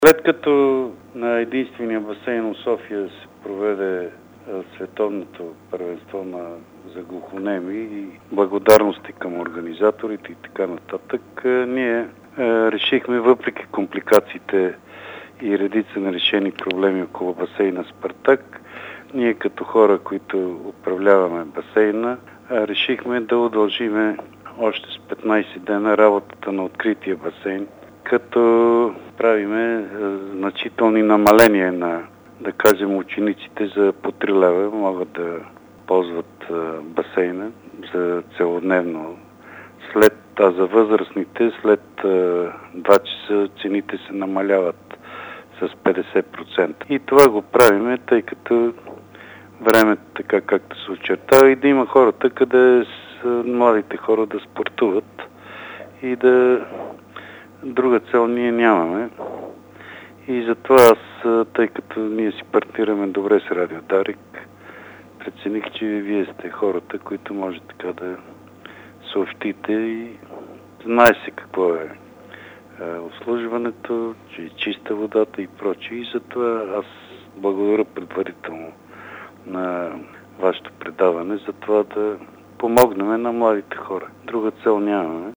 След като на единствения басейн в София се проведе световното първенство за глухонеми и благодарности към организаторите и така нататък, ние решихме, въпреки компликациите и редица нерешени проблеми около басейна Спартак, ние като хора, които управляваме басейна, решихме да удължиме още с 15 дена работата на открития басейн, като правиме значителни намаления на, да кажем, учениците за по 3 лева могат да ползват басейна за целодневно. А за възрастните след 2 часа цените се намаляват с 50%. И това го правиме, тъй като времето така както се очертава и да има хората, къде младите хора да спортуват и да... Друга цел ние нямаме. И затова аз, тъй като ние си партнираме добре с Радио Дарик, прецених, че вие сте хората, които може така да съобщите и знае се какво е обслужването, че е чиста водата и прочее. И затова аз благодаря предварително на вашето предаване за това да помогнем на младите хора. Друга цел нямаме.